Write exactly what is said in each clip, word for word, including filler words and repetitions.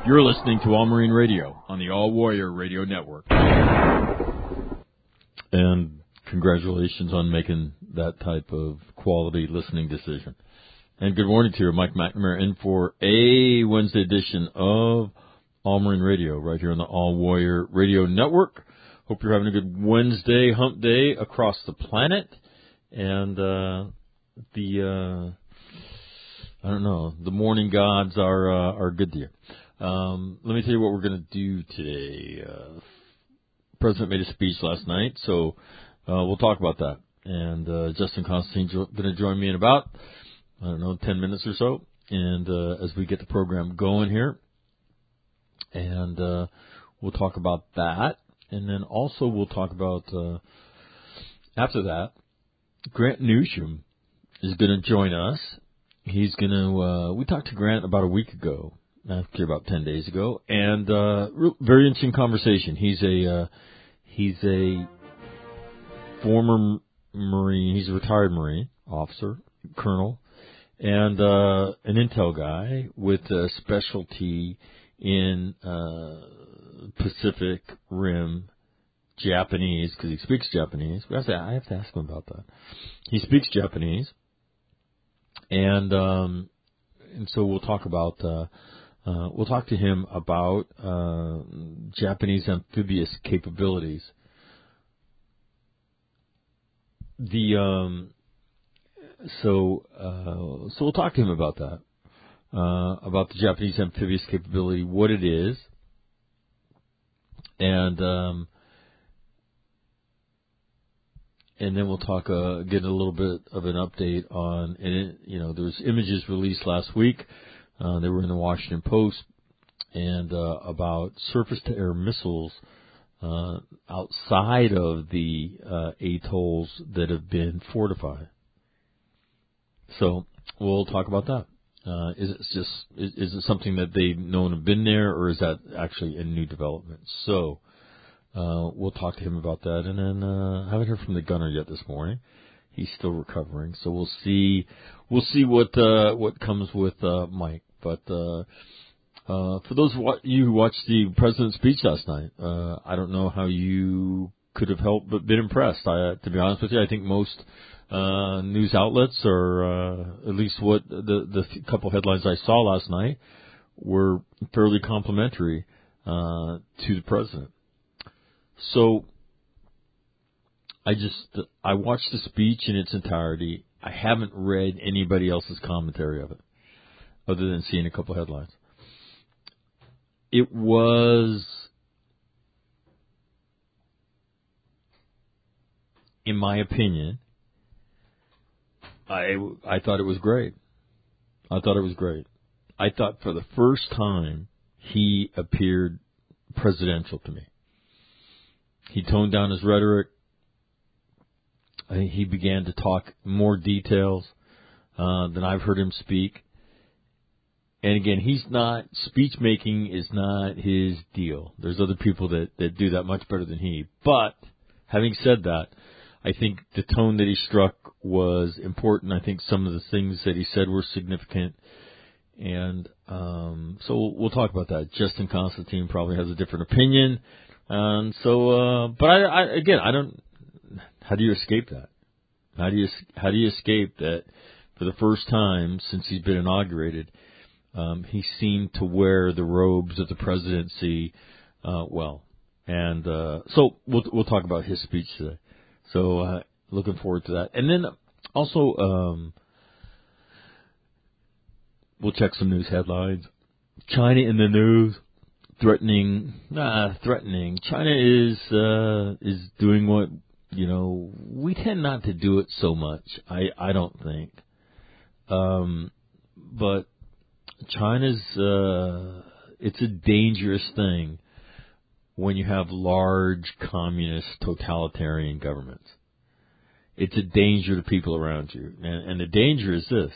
You're listening to All Marine Radio on the All Warrior Radio Network. And congratulations on making that type of quality listening decision. And good morning to you, Mike McNamara, in for a Wednesday edition of All Marine Radio right here on the All Warrior Radio Network. Hope you're having a good Wednesday hump day across the planet. And uh, the, uh, I don't know, the morning gods are uh, are good to you. Um, let me tell you what we're going to do today. Uh, the President made a speech last night, so uh, we'll talk about that. And uh, Justin Constantine's going to join me in about, I don't know, ten minutes or so, and uh, as we get the program going here. And uh, we'll talk about that. And then also we'll talk about, uh, after that, Grant Newsham is going to join us. He's going to, uh, we talked to Grant about a week ago, actually about ten days ago, and uh, very interesting conversation. He's a, uh, he's a former Marine, he's a retired Marine officer, colonel, and uh, an intel guy with a specialty in uh, Pacific Rim Japanese, because he speaks Japanese. We have to, I have to ask him about that. He speaks Japanese, and um, and so we'll talk about uh, uh, we'll talk to him about uh, Japanese amphibious capabilities. The um, so uh, so we'll talk to him about that, uh, about the Japanese amphibious capability, what it is, and um, and then we'll talk uh, get a little bit of an update on, and it, you know, there was images released last week. Uh, they were in the Washington Post, and uh, about surface-to-air missiles Uh, outside of the uh, atolls that have been fortified. So we'll talk about that. Uh, is it just is, is it something that they've known have been there, or is that actually a new development? So uh, we'll talk to him about that. And then uh, I haven't heard from the gunner yet this morning. He's still recovering, so we'll see. We'll see what uh, what comes with uh, Mike, but. Uh, Uh, for those of you who watched the president's speech last night, uh, I don't know how you could have helped but been impressed. I, to be honest with you, I think most uh, news outlets, or uh, at least what the the couple headlines I saw last night, were fairly complimentary uh, to the president. So I just I watched the speech in its entirety. I haven't read anybody else's commentary of it, other than seeing a couple headlines. It was, in my opinion, I, I thought it was great. I thought it was great. I thought for the first time he appeared presidential to me. He toned down his rhetoric. He began to talk more details uh, than I've heard him speak. And again, he's not, speech making is not his deal. There's other people that, that do that much better than he. But, having said that, I think the tone that he struck was important. I think some of the things that he said were significant. And um, so we'll talk about that. Justin Constantine probably has a different opinion. And so, uh, but I, I, again, I don't, how do you escape that? How do you, how do you escape that for the first time since he's been inaugurated, Um, he seemed to wear the robes of the presidency uh, well, and uh, so we'll we'll talk about his speech today. So uh, looking forward to that, and then also um, we'll check some news headlines. China in the news, threatening, nah, threatening. China is uh, is doing what, you know, we tend not to do it so much. I I don't think, um, but. China's, uh, it's a dangerous thing when you have large communist totalitarian governments. It's a danger to people around you. And, and the danger is this.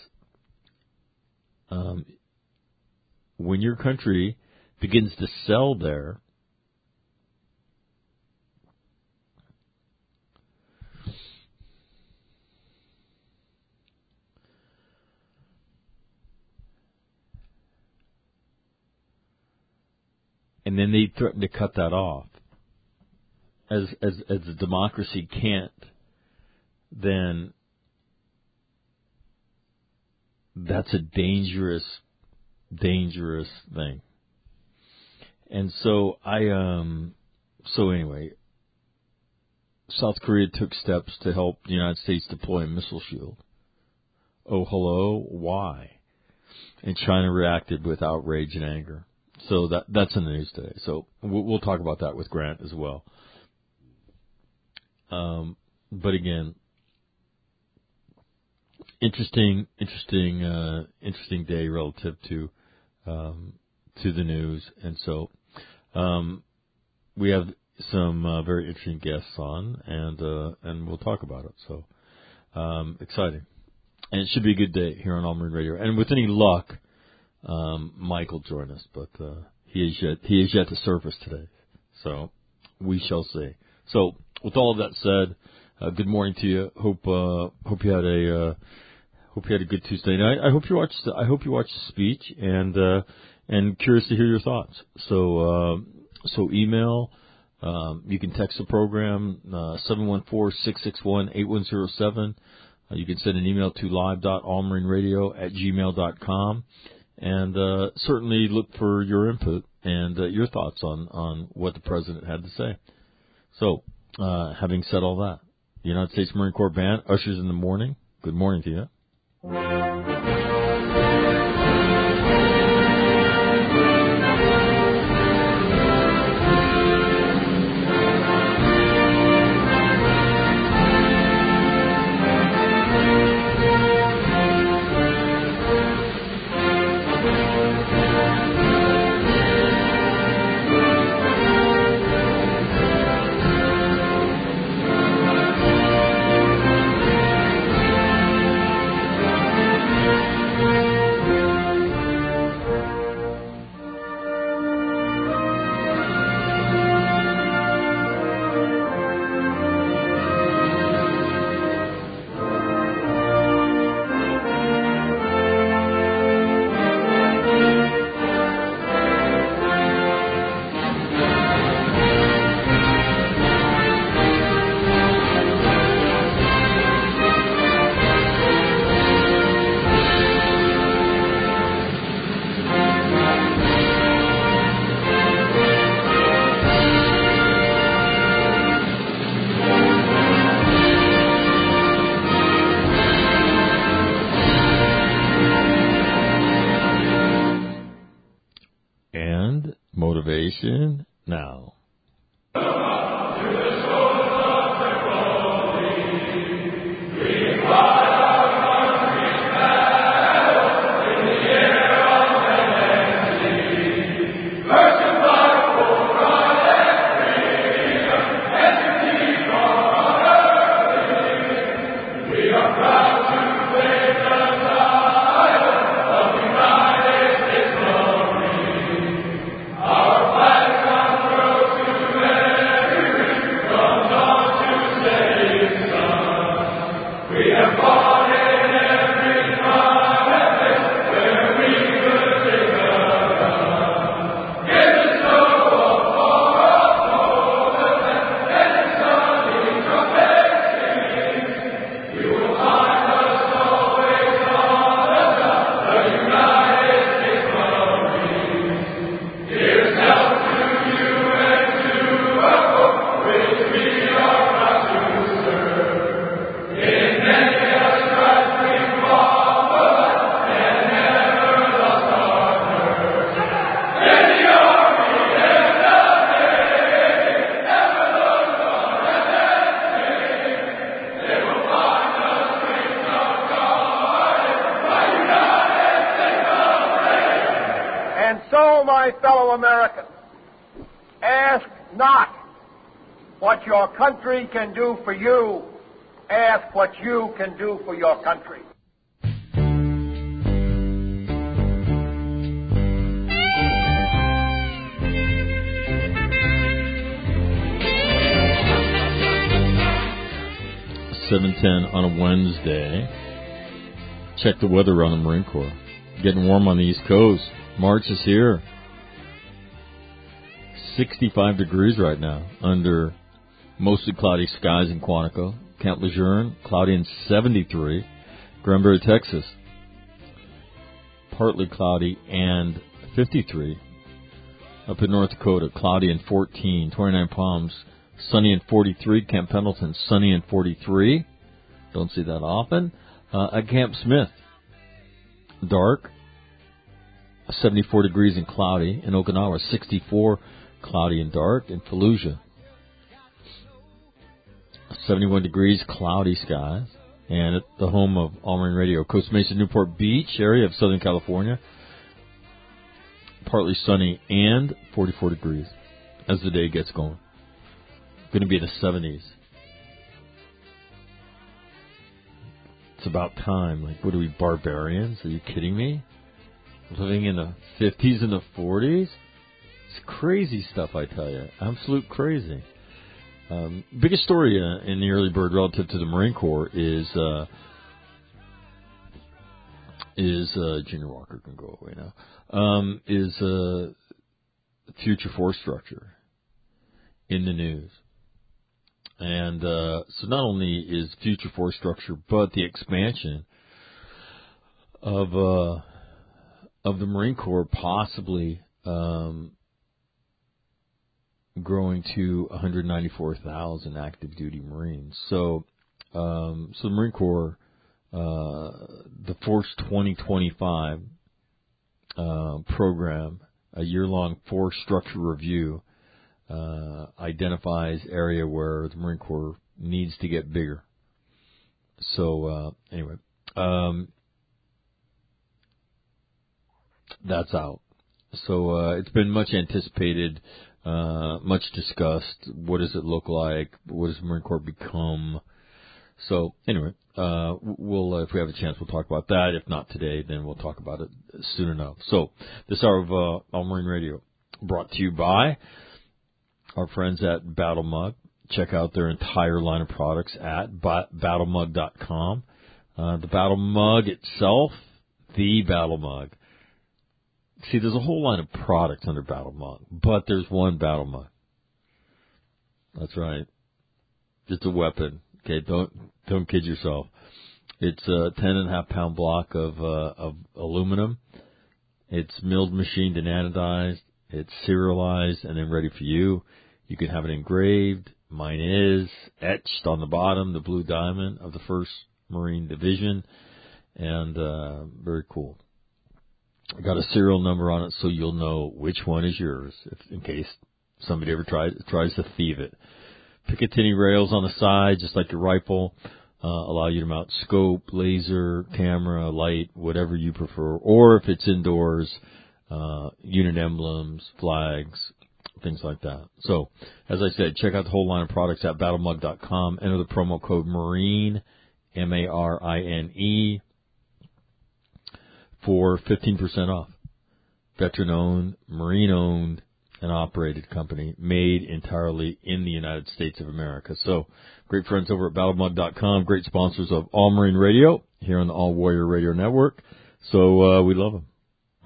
Um, when your country begins to sell there, and then they threaten to cut that off. As as as a democracy can't, then that's a dangerous, dangerous thing. And so I um so anyway, South Korea took steps to help the United States deploy a missile shield. Oh, hello, why? And China reacted with outrage and anger. So that that's in the news today. So we'll, we'll talk about that with Grant as well. Um, but again, interesting, interesting, uh, interesting day relative to um, to the news, and so um, we have some uh, very interesting guests on, and uh, and we'll talk about it. So um, exciting, and it should be a good day here on All Marine Radio. And with any luck, um, Mike will join us, but uh, he is yet he is yet to surface today. So we shall see. So with all of that said, uh, good morning to you. Hope uh, hope you had a uh, hope you had a good Tuesday night. I hope you watched. I hope you watched the speech, and uh, and curious to hear your thoughts. So uh, so email. Um, you can text the program uh, seven one four, six six one, eight one zero seven. Uh, you can send an email to live dot all marine radio at gmail dot com, and uh, certainly look for your input and uh, your thoughts on on what the president had to say. So, uh, having said all that, the United States Marine Corps Band ushers in the morning. Good morning to you. Motivation now. What your country can do for you, ask what you can do for your country. seven ten on a Wednesday. Check the weather on the Marine Corps. Getting warm on the East Coast. March is here. sixty-five degrees right now under mostly cloudy skies in Quantico. Camp Lejeune, cloudy and seventy-three. Granbury, Texas, partly cloudy and fifty-three. Up in North Dakota, cloudy and fourteen. twenty-nine Palms, sunny and forty-three. Camp Pendleton, sunny and forty-three. Don't see that often. Uh, at Camp Smith, dark, seventy-four degrees and cloudy. In Okinawa, sixty-four, cloudy and dark. In Fallujah, seventy-one degrees, cloudy skies. And at the home of All Marine Radio, Costa Mesa, Newport Beach area of Southern California, partly sunny and forty-four degrees as the day gets going. Going to be in the seventies. It's about time. Like, what are we, barbarians? Are you kidding me? Living in the fifties and the forties? It's crazy stuff, I tell you. Absolute crazy. Um, biggest story uh, in the early bird relative to the Marine Corps is uh, is uh, Junior Walker can go away now. Um, is uh, future force structure in the news, and uh, so not only is future force structure, but the expansion of uh, of the Marine Corps possibly. Um, growing to one hundred ninety-four thousand active duty Marines. So, um, so the Marine Corps, uh, the Force twenty twenty-five uh, program, a year-long force structure review, uh, identifies area where the Marine Corps needs to get bigger. So, uh, anyway, um, that's out. So, uh, it's been much anticipated. Uh, much discussed. What does it look like? What does the Marine Corps become? So, anyway, uh, we'll, uh, if we have a chance, we'll talk about that. If not today, then we'll talk about it soon enough. So, this hour of, uh, All Marine Radio brought to you by our friends at Battle Mug. Check out their entire line of products at battle mug dot com. Uh, the Battle Mug itself, the Battle Mug. See, there's a whole line of products under Battle Mug, but there's one Battle Mug. That's right. It's a weapon. Okay, don't don't kid yourself. It's a ten and a half pound block of uh, of aluminum. It's milled, machined, and anodized. It's serialized and then ready for you. You can have it engraved. Mine is etched on the bottom, the blue diamond of the first Marine Division, and uh, very cool. I got a serial number on it so you'll know which one is yours, if, in case somebody ever tries tries to thieve it. Picatinny rails on the side, just like your rifle, uh, allow you to mount scope, laser, camera, light, whatever you prefer. Or if it's indoors, uh, unit emblems, flags, things like that. So, as I said, check out the whole line of products at battle mug dot com. Enter the promo code MARINE, M A R I N E, for fifteen percent off. Veteran-owned, Marine-owned, and operated company, made entirely in the United States of America. So, great friends over at battle mug dot com, great sponsors of All Marine Radio here on the All Warrior Radio Network. So, uh, we love them.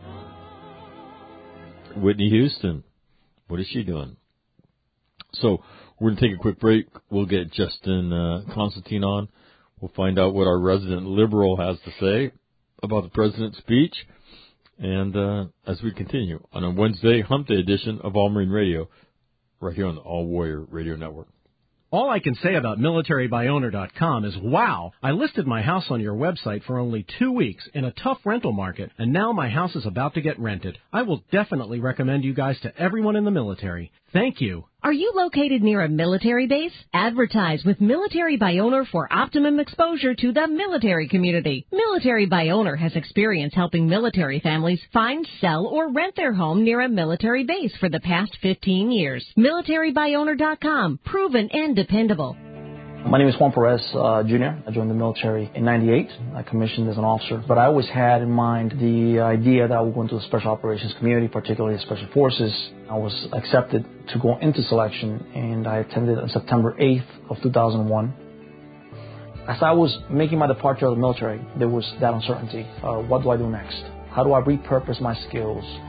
Whitney Houston, what is she doing? So, we're going to take a quick break. We'll get Justin uh, Constantine on. We'll find out what our resident liberal has to say about the president's speech, and uh, as we continue on a Wednesday Hump Day edition of All Marine Radio, right here on the All Warrior Radio Network. All I can say about military by owner dot com is, wow, I listed my house on your website for only two weeks in a tough rental market, and now my house is about to get rented. I will definitely recommend you guys to everyone in the military. Thank you. Are you located near a military base? Advertise with Military by Owner for optimum exposure to the military community. Military by Owner has experience helping military families find, sell, or rent their home near a military base for the past fifteen years. military by owner dot com. Proven and dependable. My name is Juan Perez, uh, Junior I joined the military in ninety-eight. I commissioned as an officer. But I always had in mind the idea that I would go into the Special Operations community, particularly the Special Forces. I was accepted to go into selection, and I attended on September eighth of two thousand one. As I was making my departure of the military, there was that uncertainty. Uh, what do I do next? How do I repurpose my skills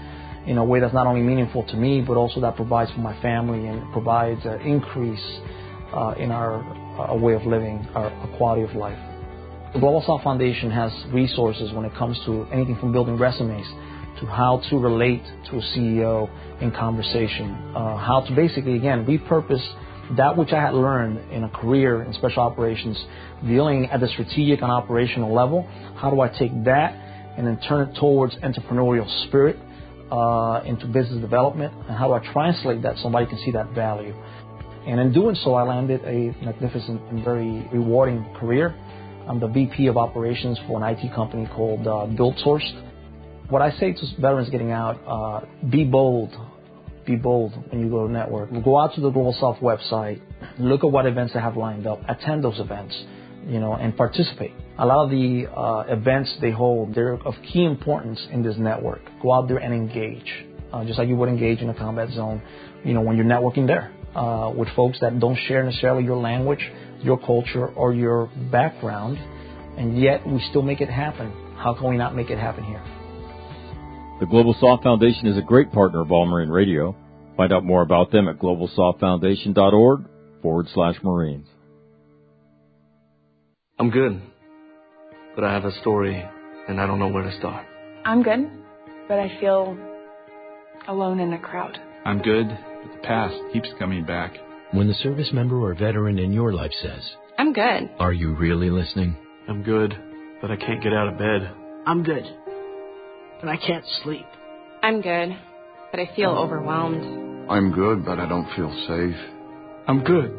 in a way that's not only meaningful to me, but also that provides for my family and provides an increase uh, in our uh, way of living, our, our quality of life. The Global South Foundation has resources when it comes to anything from building resumes to how to relate to a C E O in conversation, uh, how to basically, again, repurpose that which I had learned in a career in special operations, dealing at the strategic and operational level. How do I take that and then turn it towards entrepreneurial spirit uh, into business development, and how do I translate that so somebody can see that value? And in doing so, I landed a magnificent and very rewarding career. I'm the V P of operations for an I T company called uh, BuildSource. What I say to veterans getting out, uh, be bold. Be bold when you go to network. Go out to the Global South website, look at what events they have lined up, attend those events, you know, and participate. A lot of the uh, events they hold, they're of key importance in this network. Go out there and engage, uh, just like you would engage in a combat zone, you know, when you're networking there uh, with folks that don't share necessarily your language, your culture, or your background, and yet we still make it happen. How can we not make it happen here? The Global South Foundation is a great partner of All Marine Radio. Find out more about them at globalsouthfoundation.org forward slash Marines. I'm good, but I have a story and I don't know where to start. I'm good, but I feel alone in the crowd. I'm good, but the past keeps coming back. When the service member or veteran in your life says, I'm good. Are you really listening? I'm good, but I can't get out of bed. I'm good, but I can't sleep. I'm good, but I feel overwhelmed. I'm good, but I don't feel safe. I'm good,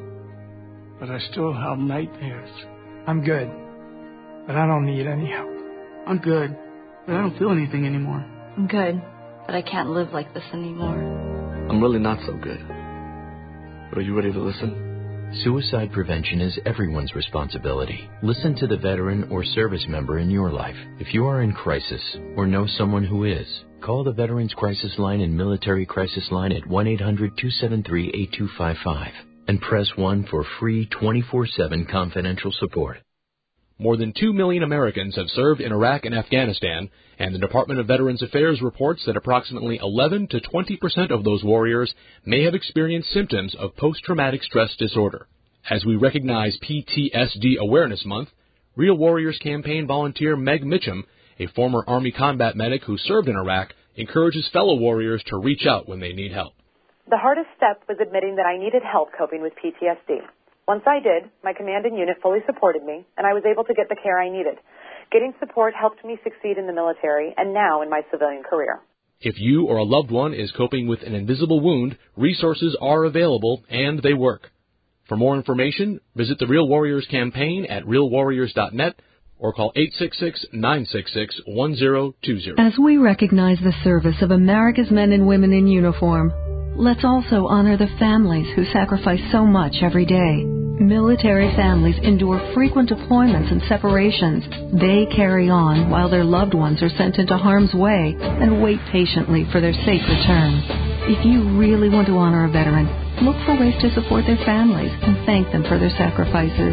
but I still have nightmares. I'm good, but I don't need any help. I'm good, but I don't feel anything anymore. I'm good, but I can't live like this anymore. I'm really not so good. But are you ready to listen? Suicide prevention is everyone's responsibility. Listen to the veteran or service member in your life. If you are in crisis or know someone who is, call the Veterans Crisis Line and Military Crisis Line at one eight hundred two seven three eight two five five and press one for free twenty-four seven confidential support. More than two million Americans have served in Iraq and Afghanistan, and the Department of Veterans Affairs reports that approximately eleven to twenty percent of those warriors may have experienced symptoms of post-traumatic stress disorder. As we recognize P T S D Awareness Month, Real Warriors Campaign volunteer Meg Mitchum, a former Army combat medic who served in Iraq, encourages fellow warriors to reach out when they need help. The hardest step was admitting that I needed help coping with P T S D. Once I did, my command and unit fully supported me, and I was able to get the care I needed. Getting support helped me succeed in the military and now in my civilian career. If you or a loved one is coping with an invisible wound, resources are available and they work. For more information, visit the Real Warriors campaign at real warriors dot net or call eight six six, nine six six, one zero two zero. As we recognize the service of America's men and women in uniform, let's also honor the families who sacrifice so much every day. Military families endure frequent deployments and separations. They carry on while their loved ones are sent into harm's way and wait patiently for their safe return. If you really want to honor a veteran, look for ways to support their families and thank them for their sacrifices.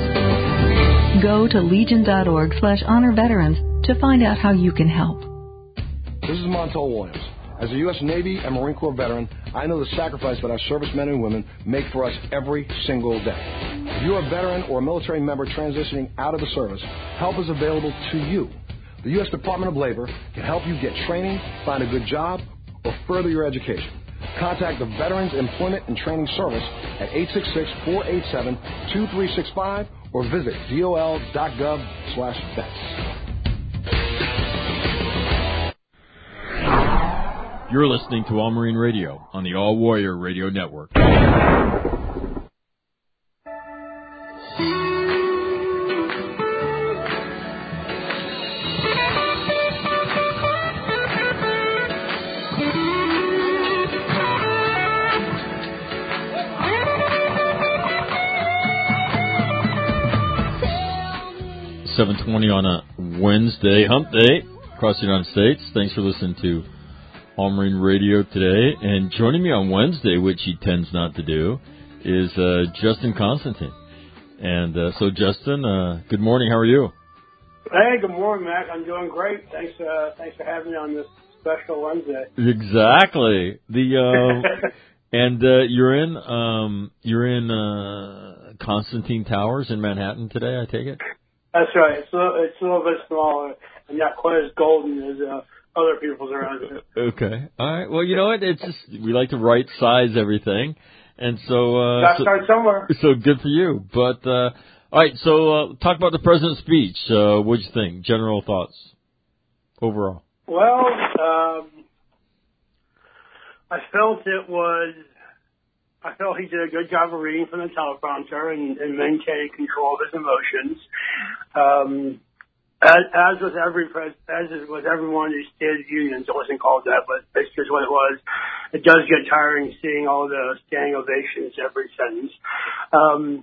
Go to legion.org slash honor veterans to find out how you can help. This is Montel Williams. As a U S Navy and Marine Corps veteran, I know the sacrifice that our servicemen and women make for us every single day. If you're a veteran or a military member transitioning out of the service, help is available to you. The U S Department of Labor can help you get training, find a good job, or further your education. Contact the Veterans Employment and Training Service at eight six six, four eight seven, two three six five or visit dol.gov slash vets. You're listening to All Marine Radio on the All Warrior Radio Network. seven twenty on a Wednesday, hump day, across the United States. Thanks for listening to All Marine Radio today. And joining me on Wednesday, which he tends not to do, is uh, Justin Constantine. And uh, so, Justin, uh, good morning. How are you? Hey, good morning, Mac. I'm doing great. Thanks, uh, thanks for having me on this special Wednesday. Exactly. The uh, and uh, you're in um, you're in uh, Constantine Towers in Manhattan today, I take it? That's right. It's a, little, it's a little bit smaller and not quite as golden as uh, other people's around here. Okay. All right. Well, you know what? It's just we like to right size everything, and so uh, got to so, start somewhere. So good for you. But uh, all right. So uh, talk about the president's speech. Uh, what'd you think? General thoughts overall. Well, um, I felt it was. I felt he did a good job of reading from the teleprompter and, and maintaining control of his emotions. Um, as, as with every pres, as is with every one of these State of the Unions, it wasn't called that, but it's just what it was. It does get tiring seeing all the standing ovations every sentence. Um,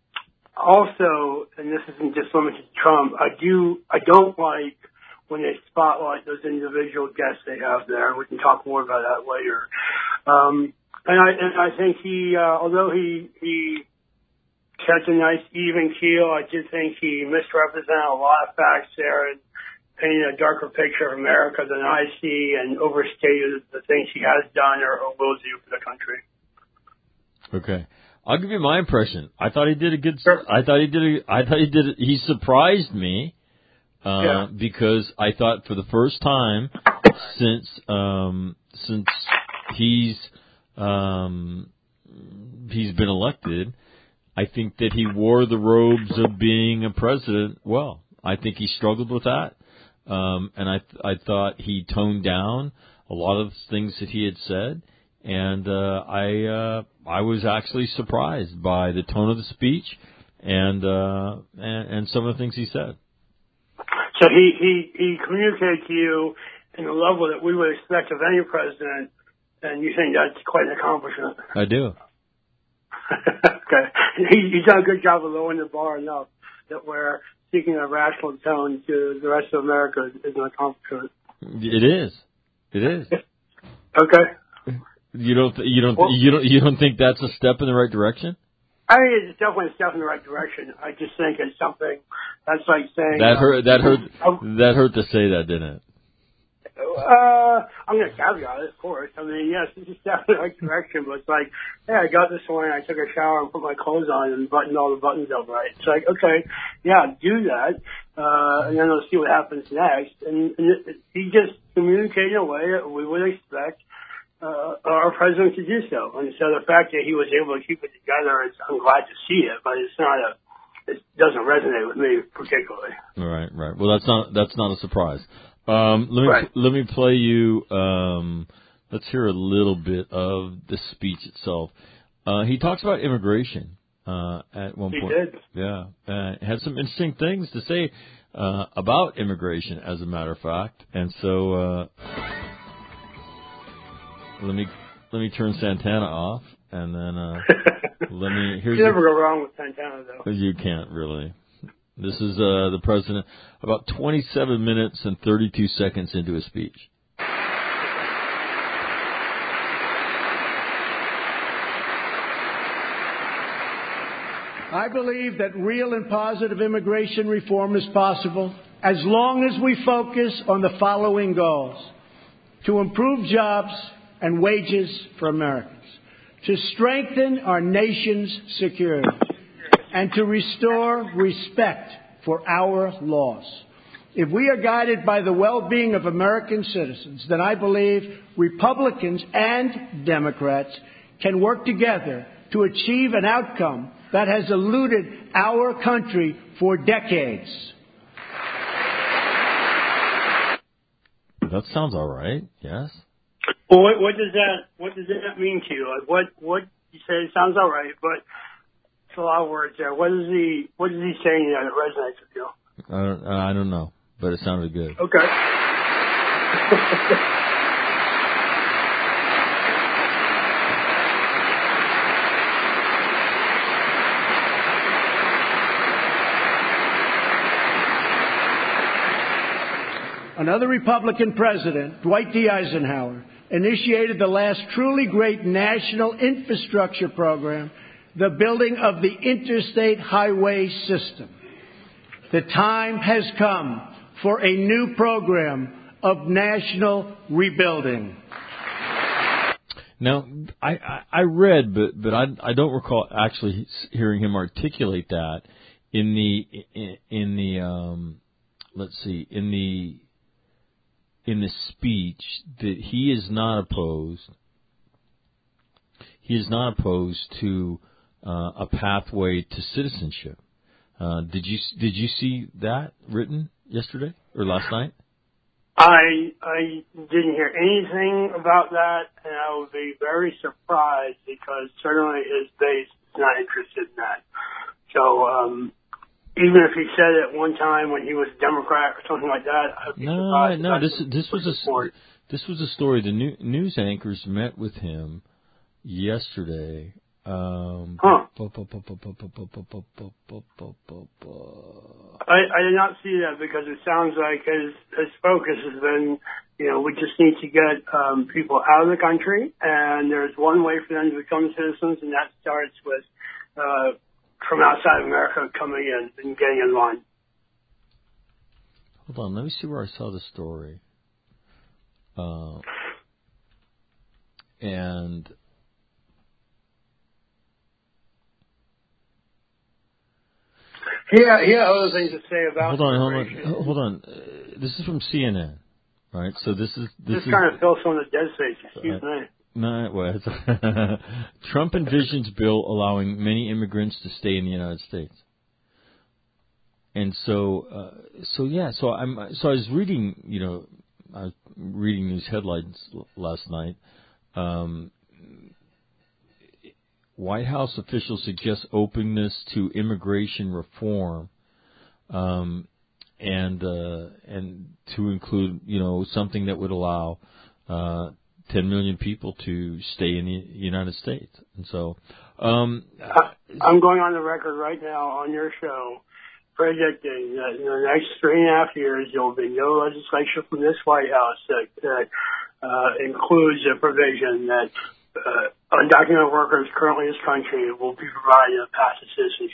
also, and this isn't just limited to Trump, I do, I don't like when they spotlight those individual guests they have there. We can talk more about that later. Um, And I, and I think he, uh, although he, he kept a nice even keel, I did think he misrepresented a lot of facts there and painted a darker picture of America than I see and overstated the things he has done or, or will do for the country. Okay. I'll give you my impression. I thought he did a good, sure. I thought he did a, I thought he did, a, he surprised me, uh, yeah. because I thought for the first time since, um, since he's, Um, he's been elected, I think that he wore the robes of being a president well. I think he struggled with that. Um, and I, I thought he toned down a lot of the things that he had said. And, uh, I, uh, I was actually surprised by the tone of the speech and, uh, and, and some of the things he said. So he, he, he communicated to you in the level that we would expect of any president. And you think that's quite an accomplishment. I do. Okay. He, he's done a good job of lowering the bar enough that we're speaking a rational tone to the rest of America is an accomplishment. It is. It is. Okay. You don't. You don't. Well, you don't. You don't think that's a step in the right direction? I mean, it's definitely a step in the right direction. I just think it's something that's like saying that hurt. Um, that hurt. Um, that hurt to say that, didn't it? Uh, I'm going to caveat it, of course. I mean, yes, it's a step in the right direction, but it's like, hey, I got this morning, I took a shower and put my clothes on and buttoned all the buttons up right. It's like, okay, yeah, do that, uh, and then we'll see what happens next. And, and it, he just communicated in a way that we would expect uh, our president to do so. And so the fact that he was able to keep it together, it's, I'm glad to see it, but it's not a, it doesn't resonate with me particularly. Right, right. Well, that's not that's not a surprise. Um, let me right. let me play you. Um, let's hear a little bit of the speech itself. Uh, he talks about immigration uh, at one he point. He did. Yeah, uh, had some interesting things to say uh, about immigration, as a matter of fact. And so uh, let me let me turn Santana off, and then uh, let me. Here's you never your, go wrong with Santana, though. You can't really. This is uh, the president about twenty-seven minutes and thirty-two seconds into his speech. I believe that real and positive immigration reform is possible as long as we focus on the following goals: to improve jobs and wages for Americans, to strengthen our nation's security, and to restore respect for our laws. If we are guided by the well-being of American citizens, then I believe Republicans and Democrats can work together to achieve an outcome that has eluded our country for decades. That sounds all right. Yes. Well, what, what does that what does that mean to you? Like, what what you say? It sounds all right, but it's a lot of words there. What is he What is he saying that resonates with you? I don't, I don't know, but it sounded good. Okay. Another Republican president, Dwight D. Eisenhower, initiated the last truly great national infrastructure program, the building of the interstate highway system. The time has come for a new program of national rebuilding. Now, I, I, I read, but but I I don't recall actually hearing him articulate that in the in, in the um let's see in the in the speech that he is not opposed. He is not opposed to uh, a pathway to citizenship. Uh, did you did you see that written yesterday or last night? I I didn't hear anything about that, and I would be very surprised because certainly his base is not interested in that. So um, even if he said it one time when he was a Democrat or something like that, I'd be no, surprised. No, no. This this was a this was a story. The new, news anchors met with him yesterday. Um, huh. I, I did not see that because it sounds like his, his focus has been, you know, we just need to get um, people out of the country, and there's one way for them to become citizens, and that starts with uh, from outside of America coming in and getting in line. Hold on, let me see where I saw the story. Uh, and... Yeah, yeah, other things to say about. Hold on, hold on, hold on. Uh, this is from C N N, right? So this is this, this is kind of fills on the dead space. Excuse uh, me. No, well, it's Trump envisions bill allowing many immigrants to stay in the United States. And so, uh, so yeah, so I'm so I was reading, you know, I was reading news headlines last night. Um, White House officials suggest openness to immigration reform, um, and uh, and to include, you know, something that would allow uh, ten million people to stay in the United States. And so, um, I'm going on the record right now on your show, predicting that in the next three and a half years there will be no legislation from this White House that, that uh, includes a provision that. Uh, undocumented workers currently in this country will be provided a path to citizenship.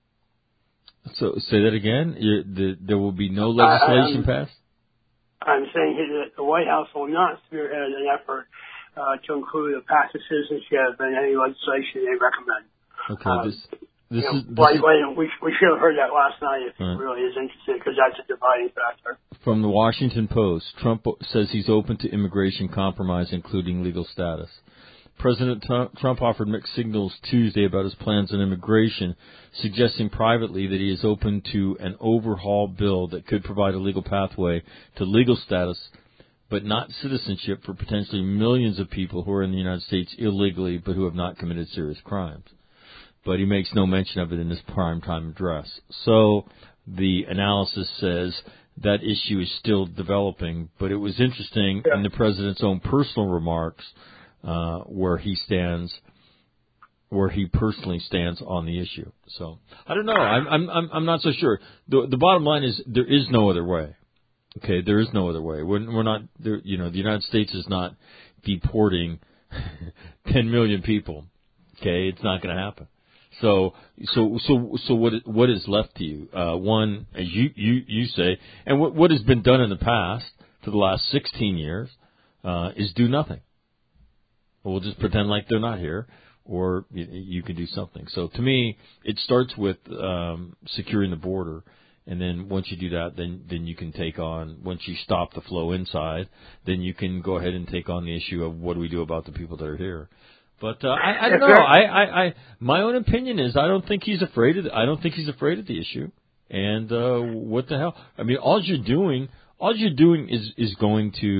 So, say that again. You, the, there will be no legislation I, I'm, passed? I'm saying here that the White House will not spearhead an effort uh, to include a path to citizenship in any legislation they recommend. Okay, um, this, this you know, is... This why, is why, we, we should have heard that last night if right. he really is interested, because that's a dividing factor. From the Washington Post, Trump says he's open to immigration compromise, including legal status. President Trump offered mixed signals Tuesday about his plans on immigration, suggesting privately that he is open to an overhaul bill that could provide a legal pathway to legal status, but not citizenship for potentially millions of people who are in the United States illegally but who have not committed serious crimes. But he makes no mention of it in his primetime address. So the analysis says that issue is still developing, but it was interesting yeah. in the president's own personal remarks Uh, where he stands, where he personally stands on the issue. So I don't know. I'm I'm I'm, I'm not so sure. The the bottom line is there is no other way. Okay, there is no other way. We're, we're not. There, you know, the United States is not deporting ten million people. Okay, it's not going to happen. So so so so what what is left to you? Uh, one, as you you you say, and what what has been done in the past for the last sixteen years uh, is do nothing. We'll just pretend like they're not here, or you, you can do something. So to me, it starts with um, securing the border, and then once you do that, then then you can take on, once you stop the flow inside, then you can go ahead and take on the issue of what do we do about the people that are here. But uh, I, I don't know. I, I, I my own opinion is I don't think he's afraid of. The, I don't think he's afraid of the issue. And uh, what the hell? I mean, all you're doing, all you're doing is is going to.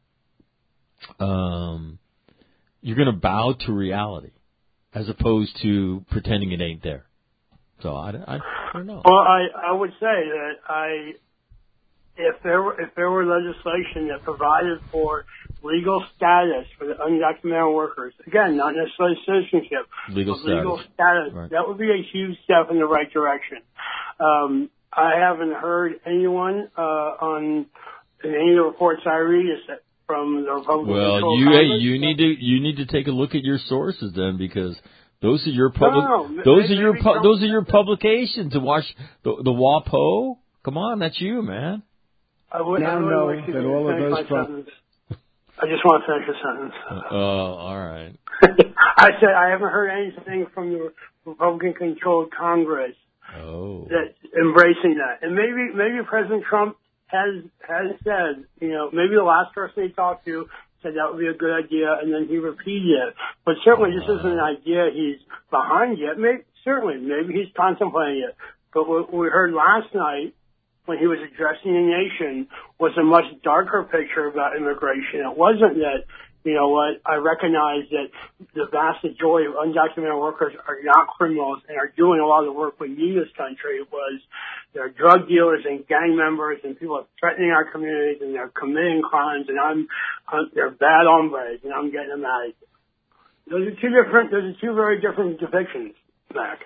Um, You're going to bow to reality as opposed to pretending it ain't there. So I, I, I don't know. Well, I, I would say that I, if there were, if there were legislation that provided for legal status for the undocumented workers, again, not necessarily citizenship, legal but status, legal status right. That would be a huge step in the right direction. Um, I haven't heard anyone uh, on in any of the reports I read is that. From the Republican well, you hey, you need to you need to take a look at your sources then, because those are your public no, no, those maybe, are your pu- those are your that. publications. To watch the the W A P O. Come on, that's you, man. I would, now I know really that all of those problems. I just want to finish a sentence. Oh, all right. I said I haven't heard anything from the Republican-controlled Congress oh. that's embracing that. And maybe maybe President Trump has has said, you know, maybe the last person he talked to said that would be a good idea, and then he repeated it. But certainly this isn't an idea he's behind yet. Maybe, certainly, maybe he's contemplating it. But what we heard last night when he was addressing the nation was a much darker picture about immigration. It wasn't that, you know what, I recognize that the vast majority of undocumented workers are not criminals and are doing a lot of the work we need in this country. It was they're drug dealers and gang members and people are threatening our communities and they're committing crimes and I'm, I'm they're bad hombres and I'm getting them out of here. Those are two different, those are two very different depictions, Mac.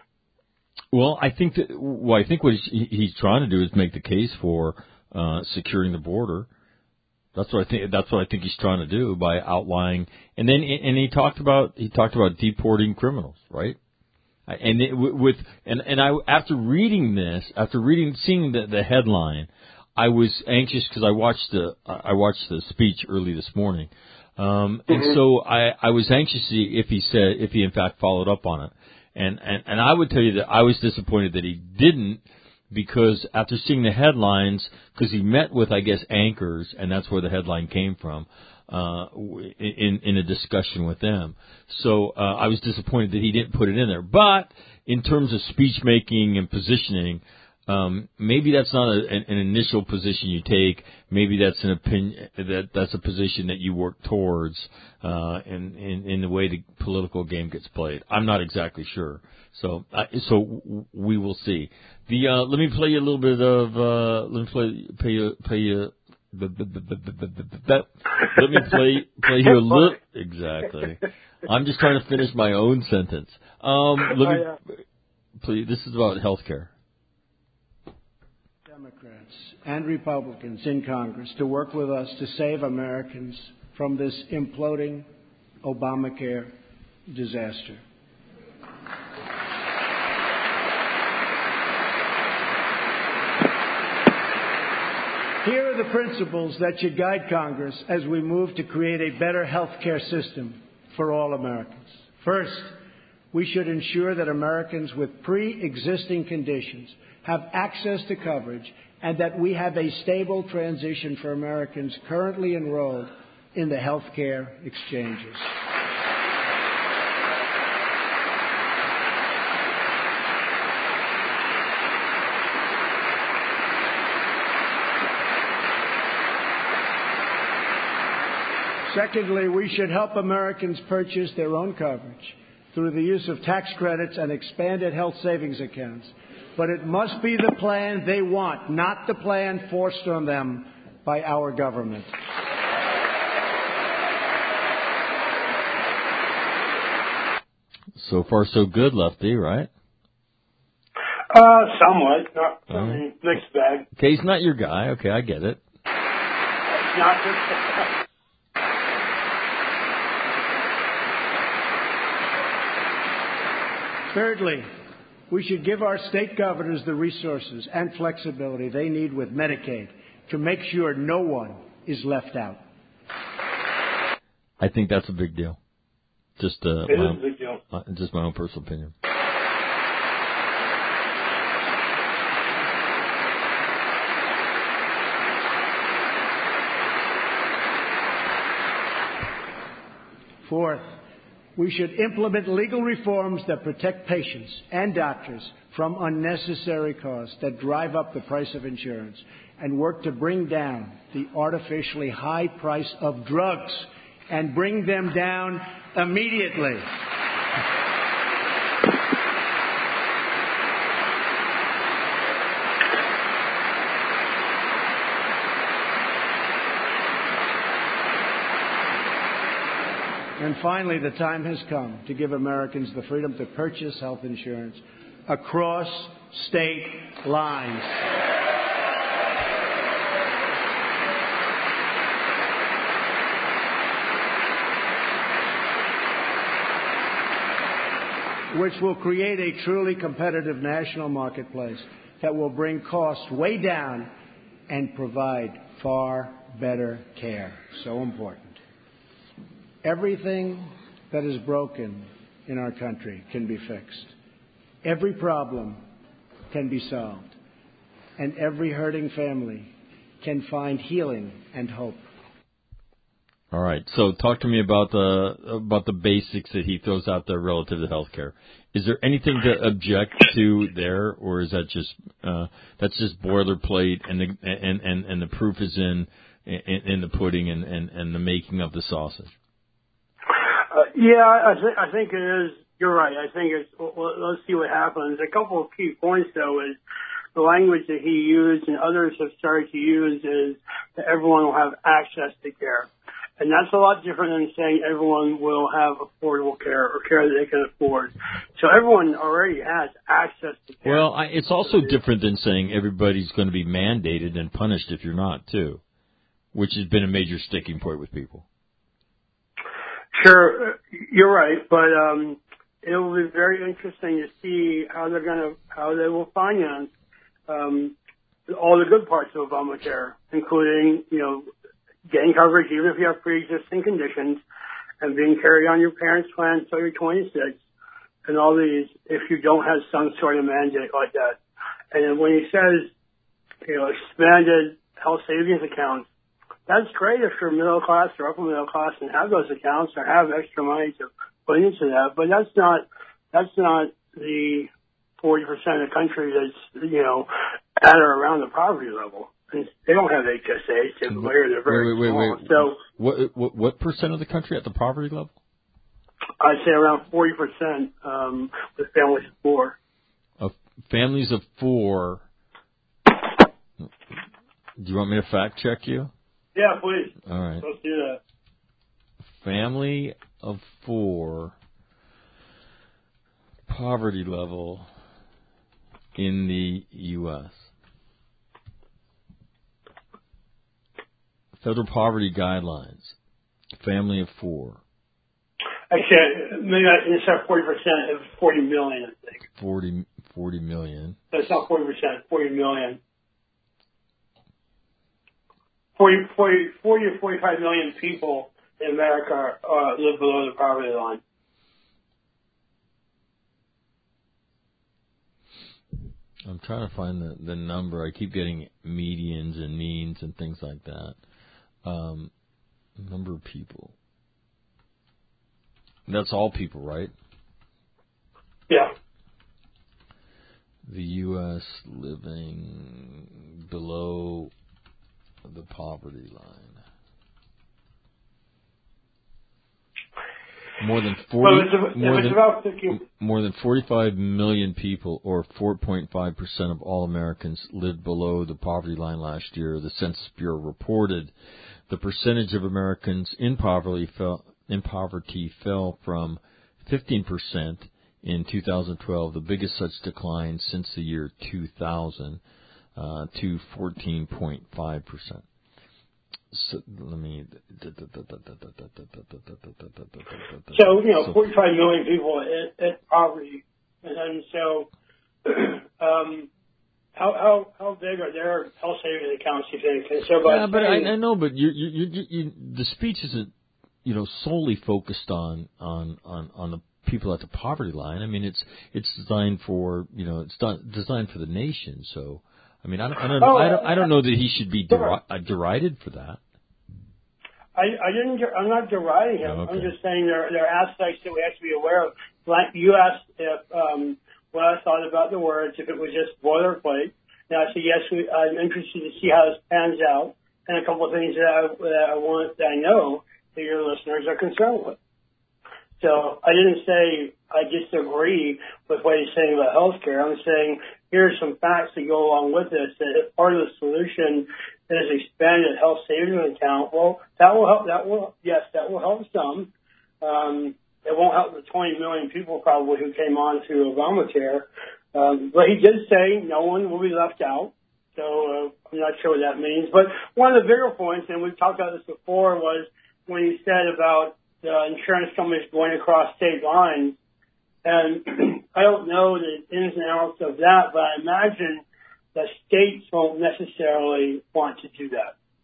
Well, I think that, well, I think what he's, he's trying to do is make the case for uh, securing the border. That's what I think. That's what I think he's trying to do by outlining. And then, and he talked about he talked about deporting criminals, right? And it, with and and I after reading this, after reading seeing the, the headline, I was anxious because I watched the I watched the speech early this morning, um, and mm-hmm. so I I was anxious to see if he said if he in fact followed up on it. And, and, and I would tell you that I was disappointed that he didn't, because after seeing the headlines, because he met with, I guess, anchors, and that's where the headline came from, uh, in, in a discussion with them. So, uh, I was disappointed that he didn't put it in there. But in terms of speech making and positioning, um, maybe that's not a, an, an initial position you take. Maybe that's an opinion, that, that's a position that you work towards, uh, in, in, in the way the political game gets played. I'm not exactly sure. So, uh, so we will see. The, uh, let me play you a little bit of, uh, let me play, play you, play you, let me play, play you a little, exactly. I'm just trying to finish my own sentence. Um, let me, please, this is about healthcare. Democrats and Republicans in Congress to work with us to save Americans from this imploding Obamacare disaster. Here are the principles that should guide Congress as we move to create a better health care system for all Americans. First, we should ensure that Americans with pre-existing conditions have access to coverage and that we have a stable transition for Americans currently enrolled in the health care exchanges. Secondly, we should help Americans purchase their own coverage through the use of tax credits and expanded health savings accounts. But it must be the plan they want, not the plan forced on them by our government. So far, so good, Lefty, right? Uh, somewhat. Not, uh, I mean, mixed bag. Okay, he's not your guy. Okay, I get it. Not just. Thirdly, we should give our state governors the resources and flexibility they need with Medicaid to make sure no one is left out. I think that's a big deal. Just, uh, it my is own, a big deal. Uh, just my own personal opinion. Fourth, we should implement legal reforms that protect patients and doctors from unnecessary costs that drive up the price of insurance and work to bring down the artificially high price of drugs and bring them down immediately. And finally, the time has come to give Americans the freedom to purchase health insurance across state lines. Which will create a truly competitive national marketplace that will bring costs way down and provide far better care. So important. Everything that is broken in our country can be fixed. Every problem can be solved. And every hurting family can find healing and hope. All right. So talk to me about the about the basics that he throws out there relative to health care. Is there anything to object to there, or is that just uh, that's just boilerplate, and the and, and, and the proof is in in, in the pudding and, and, and the making of the sausage? Uh, yeah, I, th- I think it is. You're right. I think it's. Well, let's see what happens. A couple of key points, though, is the language that he used and others have started to use is that everyone will have access to care. And that's a lot different than saying everyone will have affordable care or care that they can afford. So everyone already has access to care. Well, I, it's also different than saying everybody's going to be mandated and punished if you're not, too, which has been a major sticking point with people. Sure, you're right, but um, it will be very interesting to see how they're going to how they will finance um, all the good parts of Obamacare, including you know. getting coverage even if you have pre-existing conditions and being carried on your parents' plan until you're twenty-six and all these if you don't have some sort of mandate like that. And then when he says, you know, expanded health savings accounts, that's great if you're middle class or upper middle class and have those accounts or have extra money to put into that. But that's not, that's not the forty percent of the country that's, you know, at or around the poverty level. They don't have H S A typically, or they're very wait, wait, small. wait, wait. So, what, what what percent of the country at the poverty level? I'd say around forty percent um, with families of four. Of families of four. Do you want me to fact check you? Yeah, please. All right. Let's do that. Family of four. Poverty level in the U S Federal Poverty Guidelines, family of four. Actually, maybe instead of forty percent, it was forty million, I think. Forty, forty million. That's not forty percent, forty million. forty, forty, forty to forty-five million people in America uh, live below the poverty line. I'm trying to find the, the number. I keep getting medians and means and things like that. Um, number of people. That's all people, right? Yeah. The U S living below the poverty line. More than forty. Well, it's, more, it's than, about fifty. more than forty-five million people, or four point five percent of all Americans, lived below the poverty line last year. The Census Bureau reported the percentage of Americans in poverty fell in poverty fell from fifteen percent in two thousand twelve, the biggest such decline since the year two thousand, uh, to fourteen point five percent. So let me. So you know, forty-five million people in, in poverty, and then so um, how how how big are their health savings accounts? You think? And so by yeah, but saying, I, I know, but you, you, you, you, the speech isn't, you know, solely focused on on on on the people at the poverty line. I mean, it's it's designed for you know, it's done, designed for the nation. So. I mean, I don't, I don't, oh, I don't, I don't know that he should be deri- uh, derided for that. I, I didn't. I'm not deriding him. Oh, okay. I'm just saying there, there are aspects that we have to be aware of. Like you asked if um, what I thought about the words, if it was just boilerplate. Now I said yes. We, I'm interested to see how this pans out, and a couple of things that I, that I want that I know that your listeners are concerned with. So I didn't say I disagree with what he's saying about healthcare. I'm saying here's some facts that go along with this. That if part of the solution is expanded health savings account, well, that will help. That will yes, that will help some. Um, it won't help the twenty million people probably who came on to Obamacare. Um, but he did say no one will be left out. So uh, I'm not sure what that means. But one of the bigger points, and we've talked about this before, was when he said about the insurance companies going across state lines. And I don't know the ins and outs of that, but I imagine that states won't necessarily want to do that.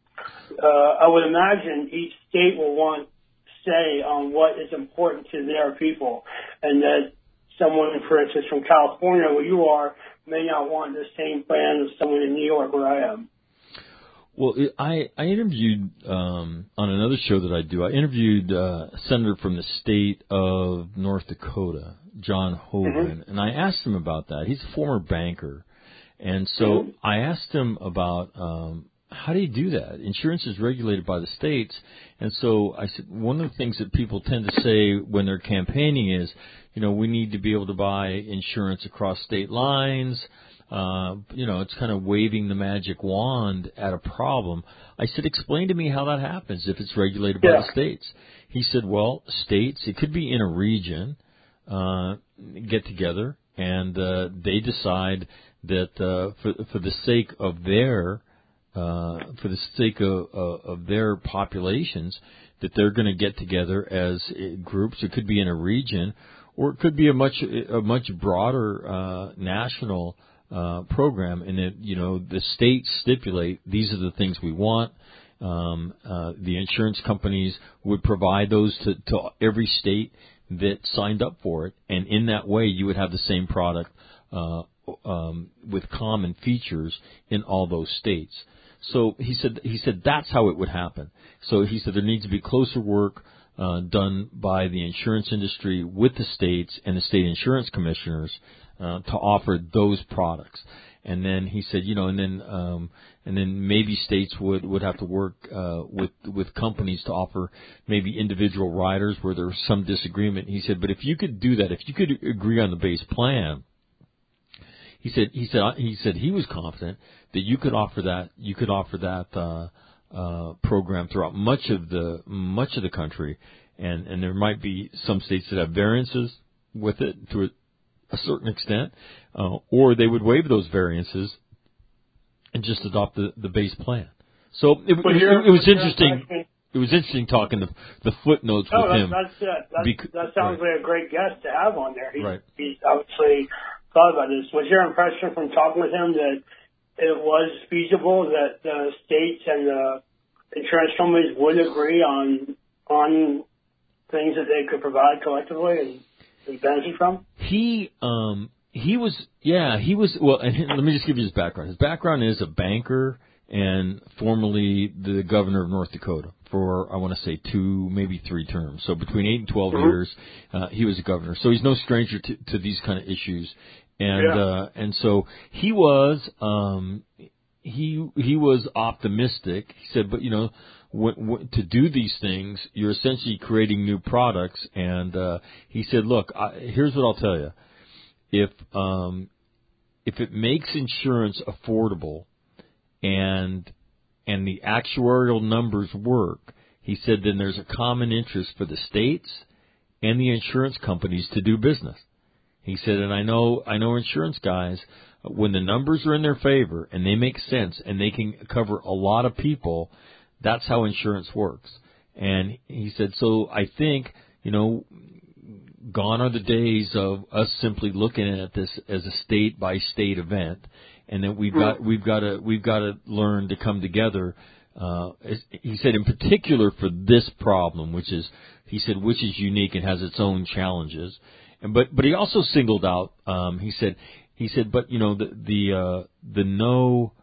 uh, I would imagine each state will want say on what is important to their people, and that someone, for instance, from California, where you are, may not want the same plan as someone in New York, where I am. Well, it, I, I interviewed um, on another show that I do. I interviewed uh, a senator from the state of North Dakota, John Hoeven, mm-hmm. and I asked him about that. He's a former banker, and so mm-hmm. I asked him about um, how do you do that? Insurance is regulated by the states, and so I said one of the things that people tend to say when they're campaigning is, you know, we need to be able to buy insurance across state lines. Uh, you know, it's kind of waving the magic wand at a problem. I said, explain to me how that happens if it's regulated yeah. by the states. He said, well, states, it could be in a region, uh, get together, and uh, they decide that uh, for, for the sake of their uh, for the sake of, of, of their populations, that they're going to get together as groups. It could be in a region, or it could be a much a much broader uh, national Uh, program, and that, you know, the states stipulate these are the things we want. Um, uh, the insurance companies would provide those to, to every state that signed up for it, and in that way you would have the same product uh, um, with common features in all those states. So he said he said that's how it would happen. So he said there needs to be closer work uh, done by the insurance industry with the states and the state insurance commissioners Uh, to offer those products. And then he said, you know, and then um, and then maybe states would, would have to work uh, with with companies to offer maybe individual riders where there's some disagreement. He said, but if you could do that, if you could agree on the base plan, he said he said he said he was confident that you could offer that you could offer that uh, uh, program throughout much of the much of the country, and and there might be some states that have variances with it to a a certain extent, uh, or they would waive those variances and just adopt the, the base plan. So it, it, it, it was interesting. It was interesting talking the, the footnotes oh, with that's, him. That's it. That's, Bec- that sounds right. like a great guest to have on there. He's, right. he's obviously thought about this. Was your impression from talking with him that it was feasible that the states and the insurance companies would agree on on things that they could provide collectively and benefit from? He um he was yeah he was well and let me just give you his background. His background is a banker and formerly the governor of North Dakota for I want to say two maybe three terms. So between eight and twelve mm-hmm. years uh, he was a governor. So he's no stranger to, to these kind of issues. And yeah. uh, and so he was um he he was optimistic. He said, but you know. When, when, to do these things, you're essentially creating new products. And uh, he said, "Look, I, here's what I'll tell you: if um, if it makes insurance affordable, and and the actuarial numbers work," he said, "then there's a common interest for the states and the insurance companies to do business." He said, "And I know I know insurance guys." When the numbers are in their favor and they make sense and they can cover a lot of people, that's how insurance works. And he said, so I think, you know, gone are the days of us simply looking at this as a state by state event, and that we've got we've got to we've got to learn to come together. Uh, he said, in particular for this problem, which is he said which is unique and has its own challenges. And but but he also singled out. Um, he said he said, but you know the the uh, the no.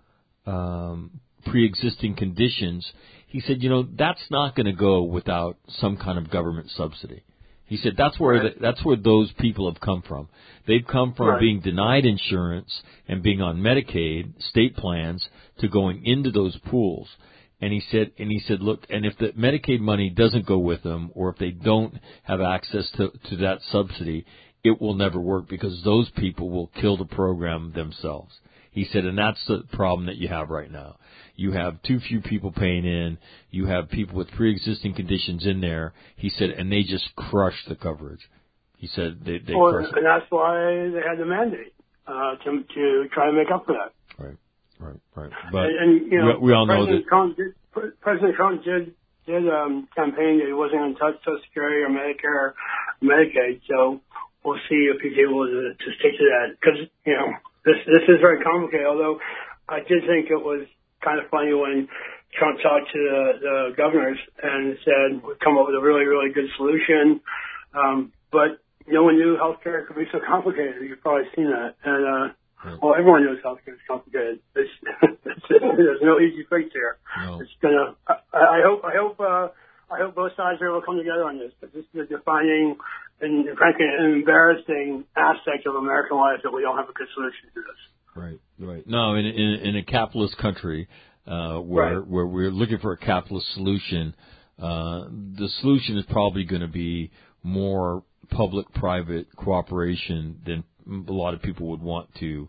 Um, pre-existing conditions, he said, you know, that's not going to go without some kind of government subsidy. He said that's where right. the, that's where those people have come from. They've come from right. being denied insurance and being on Medicaid, state plans, to going into those pools. And he said, and he said, look, and if the Medicaid money doesn't go with them, or if they don't have access to, to that subsidy, it will never work because those people will kill the program themselves. He said, and that's the problem that you have right now. You have too few people paying in. You have people with pre-existing conditions in there. He said, and they just crush the coverage. He said they, they well, crush and it. that's why they had the mandate uh, to to try to make up for that. Right, right, right. But and, and you know, we, we all know that Trump did, President Trump did did um, campaign that he wasn't going to touch Social Security or Medicare or Medicaid. So we'll see if he's able to, to stick to that because you know this this is very complicated. Although I did think it was kind of funny when Trump talked to the, the governors and said we'd come up with a really, really good solution. Um, but no one knew healthcare could be so complicated. You've probably seen that. And, uh, right. well, everyone knows healthcare is complicated. It's, it's, there's no easy fix here. No. It's gonna, I, I hope, I hope, uh, I hope both sides are able to come together on this, but this is a defining and, frankly, an embarrassing aspect of American life that we don't have a good solution to this. Right, right. No, in, in, in a capitalist country, uh, where, right. where we're looking for a capitalist solution, uh, the solution is probably going to be more public-private cooperation than a lot of people would want to,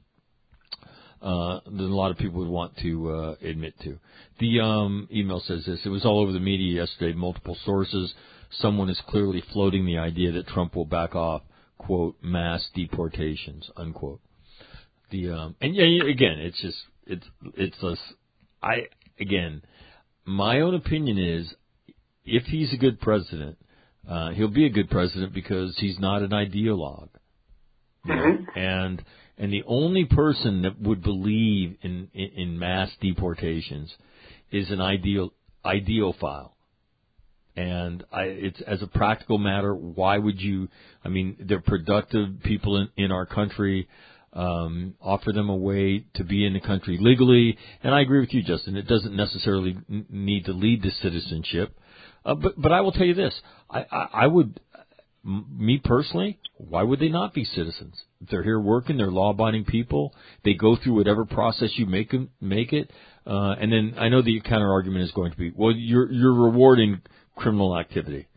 uh, than a lot of people would want to, uh, admit to. The, um, email says this: it was all over the media yesterday, multiple sources. Someone is clearly floating the idea that Trump will back off, quote, mass deportations, unquote. The, um, and yeah, again, it's just, it's, it's a, I, again, my own opinion is if he's a good president, Uh, he'll be a good president because he's not an ideologue. You know? Mm-hmm. And and the only person that would believe in, in, in mass deportations is an ideal ideophile. And I, it's as a practical matter, why would you? I mean, they're productive people in, in our country. Um, offer them a way to be in the country legally. And I agree with you, Justin. It doesn't necessarily n- need to lead to citizenship. Uh, but, but I will tell you this. I, I, I would, m- me personally, why would they not be citizens? If they're here working, they're law-abiding people. They go through whatever process you make them, make it. Uh, and then I know the counter-argument is going to be, well, you're, you're rewarding criminal activity.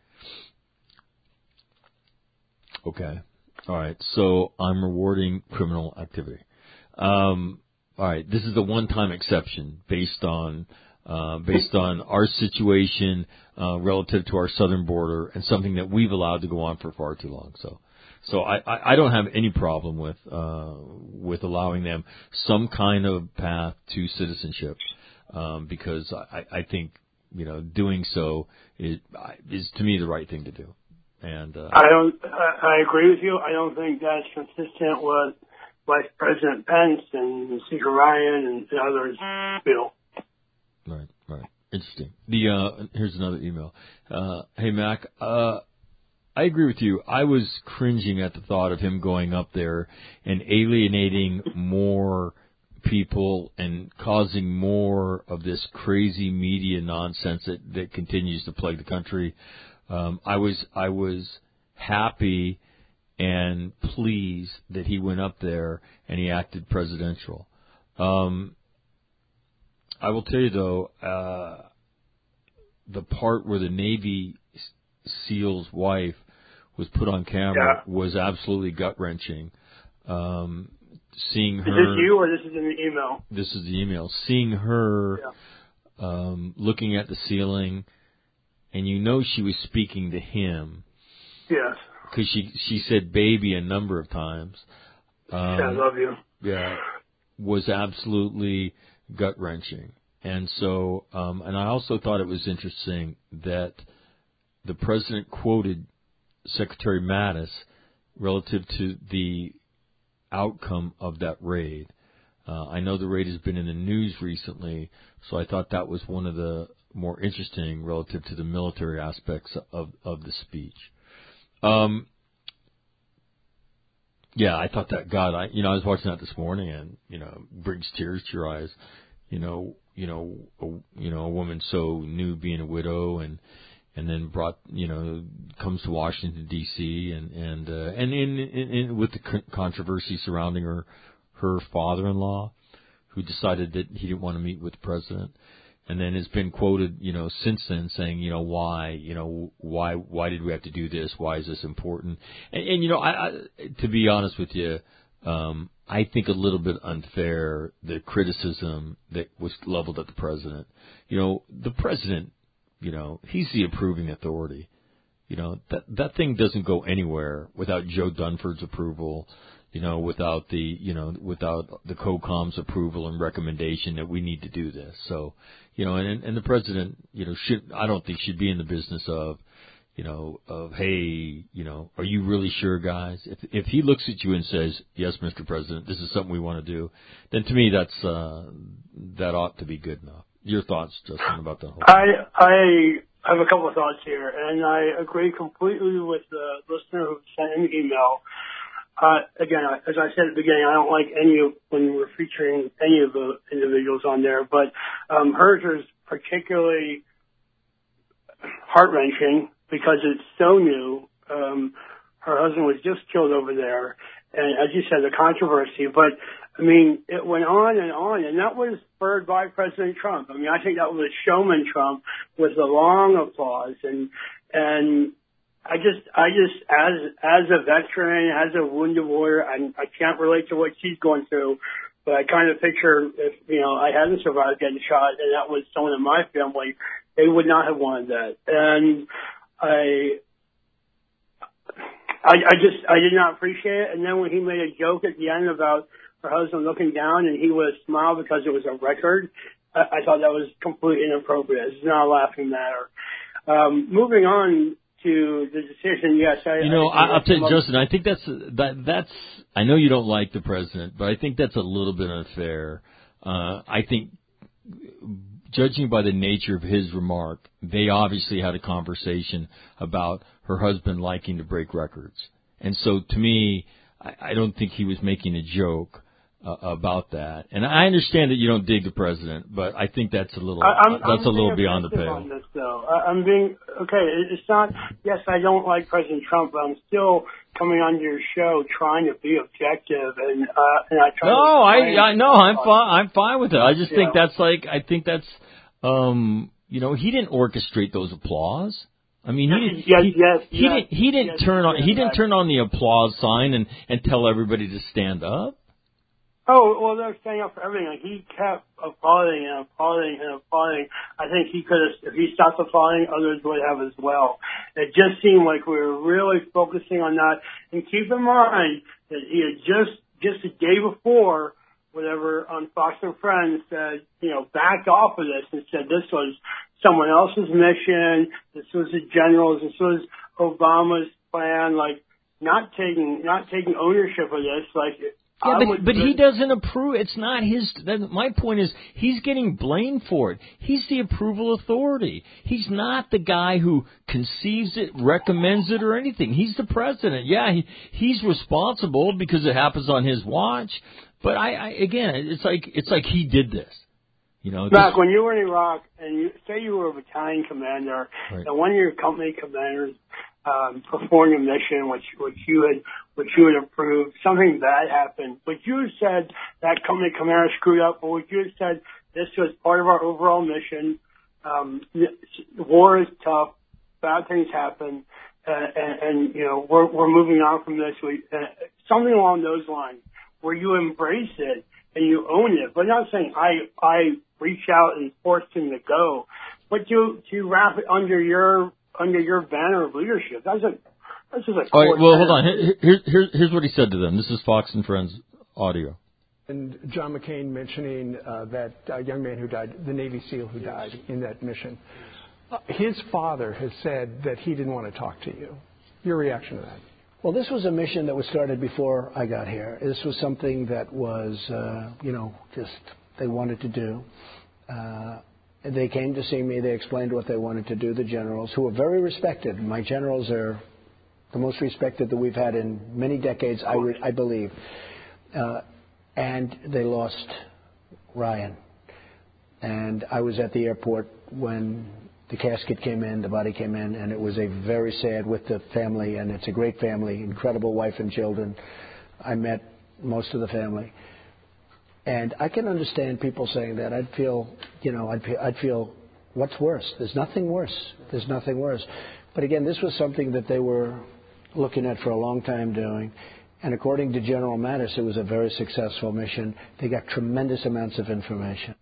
Okay. All right. So I'm rewarding criminal activity. Um, all right. This is a one-time exception based on, Uh, based on our situation uh, relative to our southern border and something that we've allowed to go on for far too long. So, so I, I, I don't have any problem with uh, with allowing them some kind of path to citizenship um, because I, I think you know doing so is, is to me the right thing to do. And uh, I don't. I, I agree with you. I don't think that's consistent with Vice President Pence and Speaker Ryan and the others feel. Right, right. Interesting. The uh, here's another email. Uh, hey Mac, uh, I agree with you. I was cringing at the thought of him going up there and alienating more people and causing more of this crazy media nonsense that, that continues to plague the country. Um, I was I was happy and pleased that he went up there and he acted presidential. Um, I will tell you, though, uh, the part where the Navy SEAL's wife was put on camera yeah. was absolutely gut-wrenching. Um, seeing her... Is this you or this is in the email? This is the email. Seeing her yeah. um, looking at the ceiling, and you know she was speaking to him. Yes. Because she, she said baby a number of times. Um, yeah, I love you. Yeah. Was absolutely... gut-wrenching. And so, um, and I also thought it was interesting that the president quoted Secretary Mattis relative to the outcome of that raid. Uh, I know the raid has been in the news recently, so I thought that was one of the more interesting relative to the military aspects of, of the speech. Um, Yeah, I thought that, God, I, you know, I was watching that this morning and, you know, brings tears to your eyes. You know, you know, a, you know, a woman so new being a widow and, and then brought, you know, comes to Washington D C and, and, uh, and in, in, in with the controversy surrounding her, her father-in-law who decided that he didn't want to meet with the president. And then has been quoted, you know, since then saying, you know, why, you know, why, why did we have to do this? Why is this important? And, and you know, I, I, to be honest with you, um, I think a little bit unfair the criticism that was leveled at the president. You know, the president, you know, he's the approving authority. You know, that that thing doesn't go anywhere without Joe Dunford's approval. You know, without the, you know, without the COCOM's approval and recommendation that we need to do this. So, you know, and, and the president, you know, should, I don't think should be in the business of, you know, of, hey, you know, are you really sure, guys? If, if he looks at you and says, yes, Mister President, this is something we want to do, then to me that's, uh, that ought to be good enough. Your thoughts, Justin, about that whole thing? I, I have a couple of thoughts here, and I agree completely with the listener who sent an email. Uh, again, as I said at the beginning, I don't like any of, when we're featuring any of the individuals on there, but um, hers is particularly heart-wrenching because it's so new. Um, her husband was just killed over there, and as you said, the controversy. But, I mean, it went on and on, and that was spurred by President Trump. I mean, I think that was showman Trump with the long applause, and and I just, I just, as as a veteran, as a wounded warrior, I, I can't relate to what she's going through, but I kind of picture if, you know, I hadn't survived getting shot, and that was someone in my family, they would not have wanted that. And I, I, I just, I did not appreciate it. And then when he made a joke at the end about her husband looking down and he would smile because it was a record, I, I thought that was completely inappropriate. It's not a laughing matter. Um, moving on to the decision, yes, I. You know, I, I, I'll tell you, Justin. I think that's that. That's. I know you don't like the president, but I think that's a little bit unfair. Uh, I think, judging by the nature of his remark, they obviously had a conversation about her husband liking to break records, and so to me, I, I don't think he was making a joke uh, about that. And I understand that you don't dig the president, but I think that's a little. I'm, that's I'm a little beyond the pale. On this, though. I, I'm being okay. It's not. Yes, I don't like President Trump, but I'm still coming on your show trying to be objective, and uh, and I try. No, to I, I no, I'm fine. I'm fine with it. I just yeah. think that's like. I think that's. Um, you know, he didn't orchestrate those applause. I mean, he yes, he, yes, he yes, didn't he didn't yes, turn on yes, he didn't yes. turn on the applause sign and and tell everybody to stand up. Oh, well, they're standing up for everything. Like, he kept applauding and applauding and applauding. I think he could have, if he stopped applauding, others would have as well. It just seemed like we were really focusing on that. And keep in mind that he had just, just the day before, whatever, on Fox and Friends said, you know, backed off of this and said this was someone else's mission, this was the generals, this was Obama's plan, like, not taking, not taking ownership of this, like, Yeah, but, but he doesn't approve. It's not his. My point is, he's getting blamed for it. He's the approval authority. He's not the guy who conceives it, recommends it, or anything. He's the president. Yeah, he, he's responsible because it happens on his watch. But I, I again, it's like it's like he did this. You know, Mac, when you were in Iraq and you say you were a battalion commander, right. and one of your company commanders um, performed a mission which which you had which you had approved, something bad happened. Would you have said that company commander screwed up, or would you have said this was part of our overall mission? Um, war is tough, bad things happen, uh, and, and you know we're we're moving on from this. We, uh, something along those lines, where you embrace it and you own it, but not saying I I reach out and force him to go, but to to wrap it under your under your banner of leadership. That's a that's just a. All right, well, hold on. Here, here, here's what he said to them. This is Fox and Friends audio. And John McCain mentioning uh, that uh, young man who died, the Navy SEAL who died in that mission. Uh, his father has said that he didn't want to talk to you. Your reaction to that? Well, this was a mission that was started before I got here. This was something that was, uh, you know, just they wanted to do. Uh, they came to see me. They explained what they wanted to do, the generals, who are very respected. My generals are the most respected that we've had in many decades, I, re- I believe. Uh, and they lost Ryan. And I was at the airport when the casket came in, the body came in, and it was a very sad with the family, and it's a great family, incredible wife and children. I met most of the family. And I can understand people saying that. I'd feel, you know, I'd, I'd feel, what's worse? There's nothing worse. There's nothing worse. But again, this was something that they were looking at for a long time doing. And according to General Mattis, it was a very successful mission. They got tremendous amounts of information.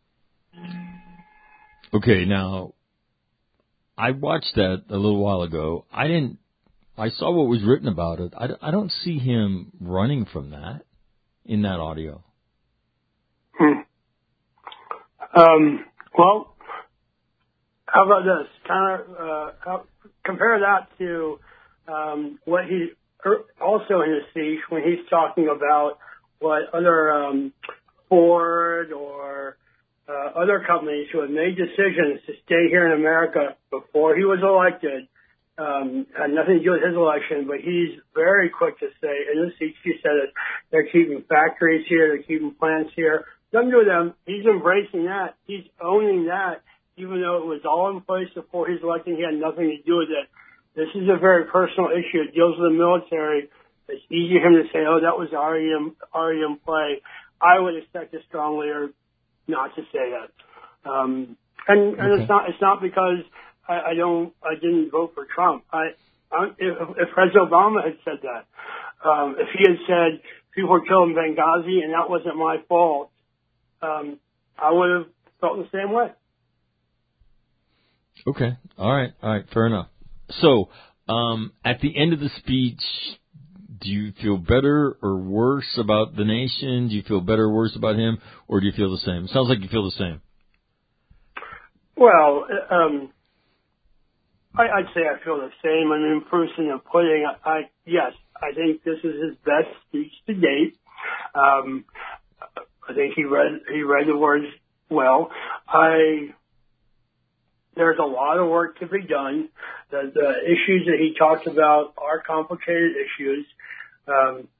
Okay, now, I watched that a little while ago. I didn't, I saw what was written about it. I, I don't see him running from that in that audio. Hmm. Um, well, how about this? Kind of uh, how, compare that to um, what he er, also in his speech when he's talking about what other um, Ford or uh, other companies who have made decisions to stay here in America before he was elected. Um, had nothing to do with his election, but he's very quick to say, and this he said it, they're keeping factories here, they're keeping plants here. Nothing to do with them. He's embracing that. He's owning that, even though it was all in place before his election. He had nothing to do with it. This is a very personal issue. It deals with the military. It's easy for him to say, oh, that was already in, already in play. I would expect a strong leader not to say that. Um, and, and okay. it's not, it's not because I, I don't, I didn't vote for Trump. I, I if, if President Obama had said that, um, if he had said people were killed in Benghazi and that wasn't my fault, um, I would have felt the same way. Okay. All right. All right. Fair enough. So, um, at the end of the speech, do you feel better or worse about the nation? Do you feel better or worse about him, or do you feel the same? It sounds like you feel the same. Well, um, I, I'd say I feel the same. I mean, proof's in the pudding. I, I yes, I think this is his best speech to date. Um, I think he read he read the words well. I there's a lot of work to be done. The, the issues that he talked about are complicated issues. Um,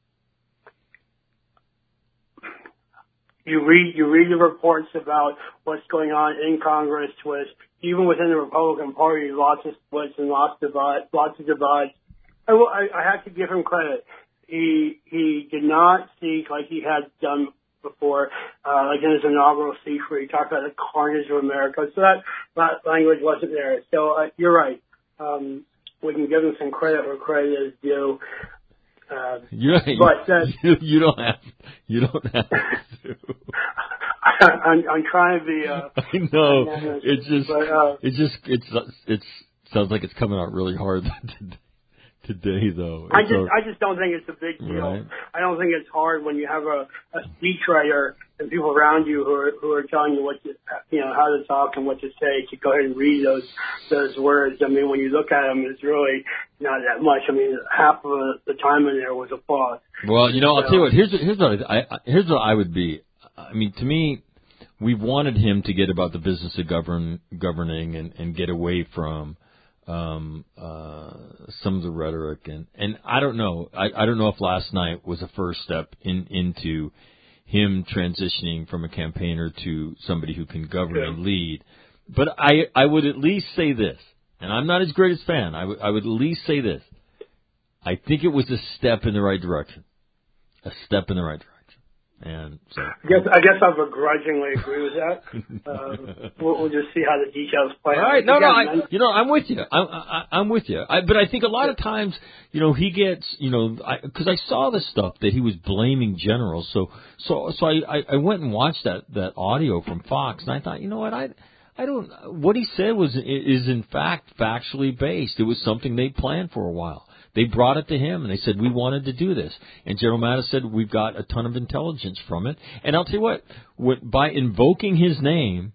you read you read the reports about what's going on in Congress with even within the Republican Party, lots of splits and lots of divides. Lots of divides. I, will, I, I have to give him credit. He he did not speak like he had done before, uh, like in his inaugural speech where he talked about the carnage of America. So that, that language wasn't there. So uh, you're right. Um, we can give him some credit where credit is due. Uh, you, but uh, you, you don't have you don't have to. I'm, I'm trying to be. Uh, I know. It's just but, uh, it just it's it's sounds like it's coming out really hard today, though. I just so, I just don't think it's a big deal. Right. I don't think it's hard when you have a, a speechwriter and people around you who are who are telling you what to, you know, how to talk and what to say, to go ahead and read those those words. I mean, when you look at them, it's really not that much. I mean, half of the time in there was applause. Well, you know, so, I'll tell you what. Here's here's what I, I here's what I would be. I mean, to me, we've wanted him to get about the business of govern governing and, and get away from um, uh, some of the rhetoric. And, and I don't know. I, I don't know if last night was a first step in into him transitioning from a campaigner to somebody who can govern yeah. and lead. But I I would at least say this, and I'm not his greatest fan. I, w- I would at least say this. I think it was a step in the right direction. A step in the right direction. And so, I guess I guess I begrudgingly agree with that. Uh, we'll, we'll just see how the details play out. All right, no, no, I, you know, I'm with you. I'm, I, I'm with you. I, but I think a lot of times, you know, he gets, you know, because I, I saw the stuff that he was blaming generals. So, so, so I, I, I went and watched that that audio from Fox, and I thought, you know what, I. I don't. What he said was is in fact factually based. It was something they planned for a while. They brought it to him and they said we wanted to do this. And General Mattis said we've got a ton of intelligence from it. And I'll tell you what, what by invoking his name,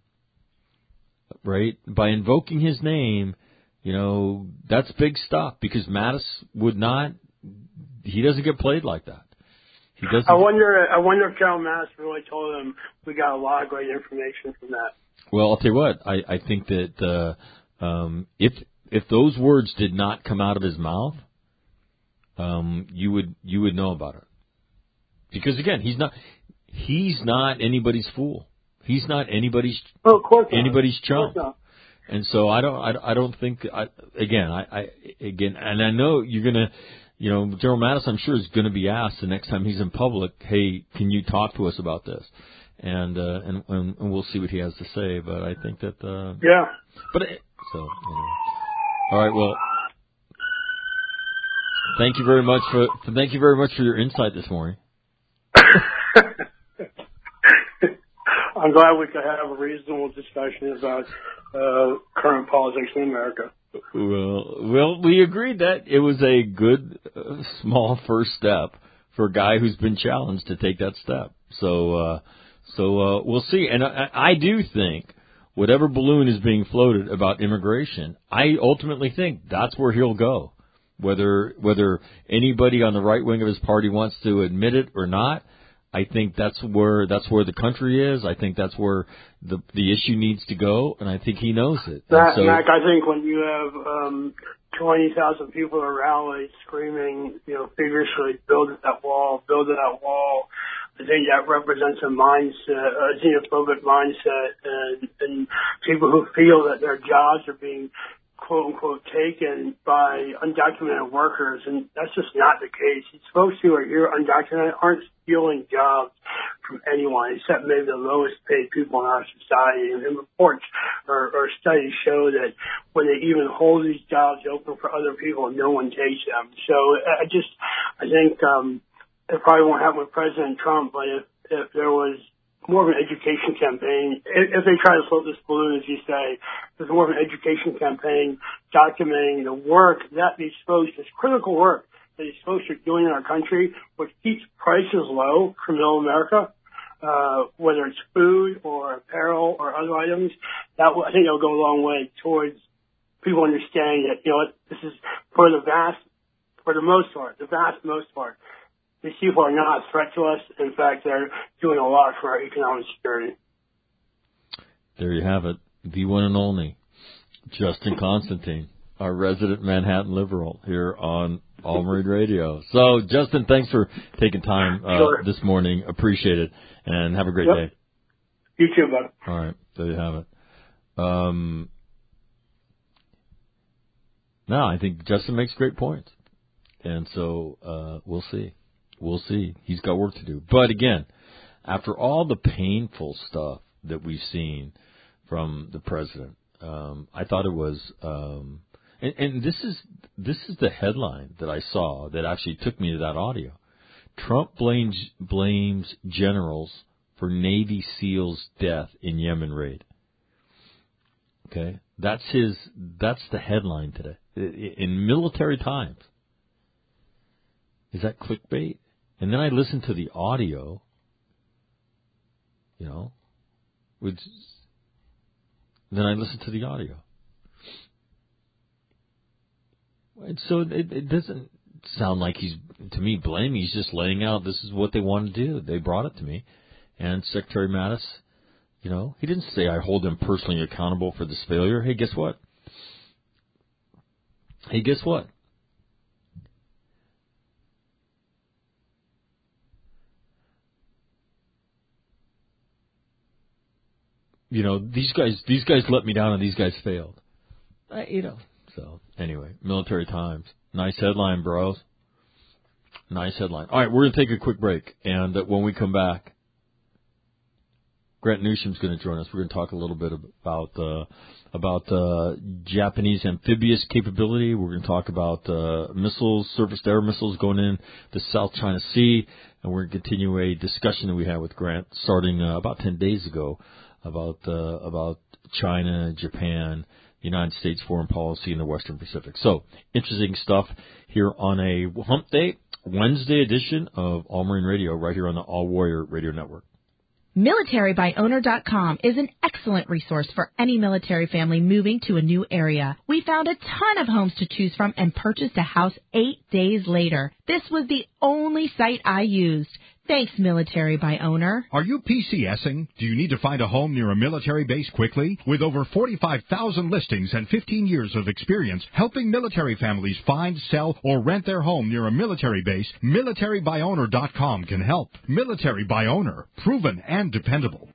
right? By invoking his name, you know, that's big stuff because Mattis would not. He doesn't get played like that. He doesn't. I wonder. I wonder if General Mattis really told him we got a lot of great information from that. Well, I'll tell you what. I, I think that uh, um, if if those words did not come out of his mouth, um, you would you would know about it. Because again, he's not he's not anybody's fool. He's not anybody's oh, of course anybody's not. chump. And so I don't I, I don't think I, again I, I again and I know you're gonna you know General Mattis I'm sure is going to be asked the next time he's in public. Hey, can you talk to us about this? And, uh, and and and we'll see what he has to say. But I think that uh, yeah. But it, so you know. All right. Well, thank you very much for thank you very much for your insight this morning. I'm glad we could have a reasonable discussion about uh, current politics in America. Well, well, we agreed that it was a good uh, small first step for a guy who's been challenged to take that step. So. Uh, So uh, we'll see. And I, I do think whatever balloon is being floated about immigration, I ultimately think that's where he'll go. Whether whether anybody on the right wing of his party wants to admit it or not, I think that's where that's where the country is. I think that's where the the issue needs to go, and I think he knows it. Mac, so, Mac, I think when you have um, twenty thousand people at rallies screaming, you know, vigorously, build that wall, build that wall, I think that represents a mindset, a xenophobic mindset, and, and people who feel that their jobs are being quote unquote taken by undocumented workers, and that's just not the case. These folks who are here undocumented aren't stealing jobs from anyone except maybe the lowest paid people in our society. And, and reports or, or studies show that when they even hold these jobs open for other people, no one takes them. So I just, I think um, it probably won't happen with President Trump, but if, if there was more of an education campaign, if they try to float this balloon, as you say, there's more of an education campaign documenting the work that these folks, this critical work that these folks are doing in our country, which keeps prices low for middle America, uh, whether it's food or apparel or other items, that will, I think that'll go a long way towards people understanding that, you know what, this is for the vast, for the most part, the vast most part, these people are not a threat to us. In fact, they're doing a lot for our economic security. There you have it. The one and only Justin Constantine, our resident Manhattan liberal here on All Marine Radio. So, Justin, thanks for taking time uh, sure. this morning. Appreciate it. And have a great yep. day. You too, bud. All right. There you have it. Um, no, I think Justin makes great points. And so uh, we'll see. We'll see. He's got work to do. But again, after all the painful stuff that we've seen from the president, um, I thought it was, um, and, and this is this is the headline that I saw that actually took me to that audio. Trump blames blames generals for Navy SEALs' death in Yemen raid. Okay, that's his. That's the headline today in Military Times. Is that clickbait? And then I listened to the audio, you know, which, then I listened to the audio. And so it, it doesn't sound like he's, to me, blaming. He's just laying out this is what they want to do. They brought it to me. And Secretary Mattis, you know, he didn't say I hold him personally accountable for this failure. Hey, guess what? Hey, guess what? You know, these guys, these guys let me down and these guys failed. I, you know, so anyway, Military Times. Nice headline, bros. Nice headline. All right, we're going to take a quick break. And uh, when we come back, Grant Newsom's going to join us. We're going to talk a little bit about, uh, about, uh, Japanese amphibious capability. We're going to talk about, uh, missiles, surface-to-air missiles going in the South China Sea. And we're going to continue a discussion that we had with Grant starting uh, about ten days ago. About uh, about China, Japan, the United States foreign policy in the Western Pacific. So, interesting stuff here on a Hump Day, Wednesday edition of All Marine Radio, right here on the All Warrior Radio Network. military by owner dot com is an excellent resource for any military family moving to a new area. We found a ton of homes to choose from and purchased a house eight days later. This was the only site I used. Thanks, Military by Owner. Are you PCSing? Do you need to find a home near a military base quickly? With over forty-five thousand listings and fifteen years of experience helping military families find, sell, or rent their home near a military base, military by owner dot com can help. Military by Owner, proven and dependable.